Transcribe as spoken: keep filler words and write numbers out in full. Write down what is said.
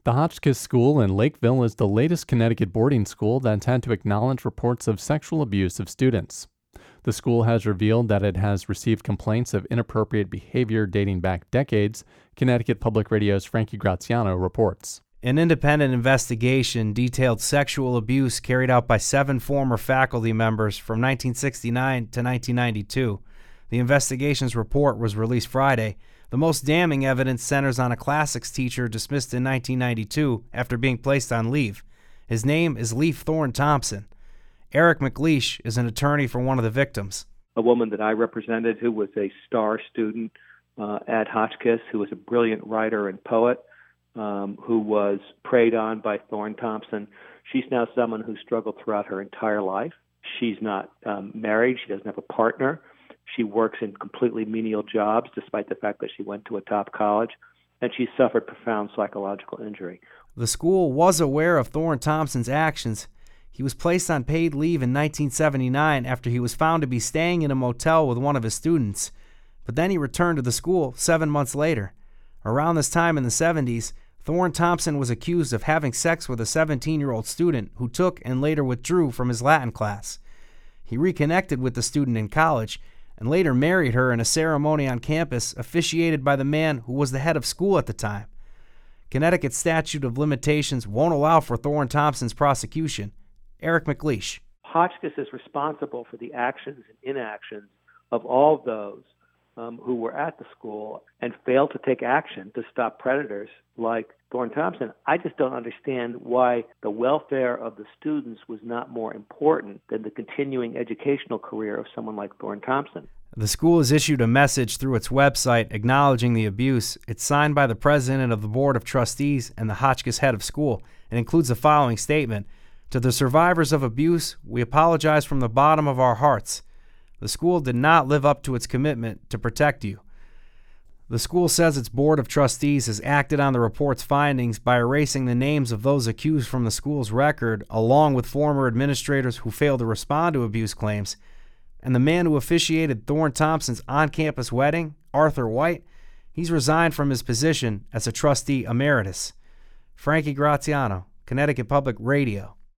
The Hotchkiss School in Lakeville is the latest Connecticut boarding school that's had to acknowledge reports of sexual abuse of students. The school has revealed that it has received complaints of inappropriate behavior dating back decades, Connecticut Public Radio's Frankie Graziano reports. An independent investigation detailed sexual abuse carried out by seven former faculty members from nineteen sixty-nine to nineteen ninety-two. The investigation's report was released Friday. The most damning evidence centers on a classics teacher dismissed in nineteen ninety-two after being placed on leave. His name is Leif Thorne Thompson. Eric McLeish is an attorney for one of the victims. A woman that I represented who was a star student uh, at Hotchkiss, who was a brilliant writer and poet, um, who was preyed on by Thorne Thompson. She's now someone who struggled throughout her entire life. She's not um, married. She doesn't have a partner. She works in completely menial jobs, despite the fact that she went to a top college, and she suffered profound psychological injury. The school was aware of Thorne Thompson's actions. He was placed on paid leave in nineteen seventy-nine after he was found to be staying in a motel with one of his students. But then he returned to the school seven months later. Around this time in the seventies, Thorne Thompson was accused of having sex with a seventeen-year-old student who took and later withdrew from his Latin class. He reconnected with the student in college and later married her in a ceremony on campus officiated by the man who was the head of school at the time. Connecticut's statute of limitations won't allow for Thorne Thompson's prosecution. Eric McLeish. Hotchkiss is responsible for the actions and inactions of all those um, who were at the school and failed to take action to stop predators like Thorne Thompson. I just don't understand why the welfare of the students was not more important than the continuing educational career of someone like Thorne Thompson. The school has issued a message through its website acknowledging the abuse. It's signed by the president of the Board of Trustees and the Hotchkiss head of school. It includes the following statement. To the survivors of abuse, we apologize from the bottom of our hearts. The school did not live up to its commitment to protect you. The school says its Board of Trustees has acted on the report's findings by erasing the names of those accused from the school's record, along with former administrators who failed to respond to abuse claims. And the man who officiated Thorne Thompson's on-campus wedding, Arthur White, he's resigned from his position as a trustee emeritus. Frankie Graziano, Connecticut Public Radio.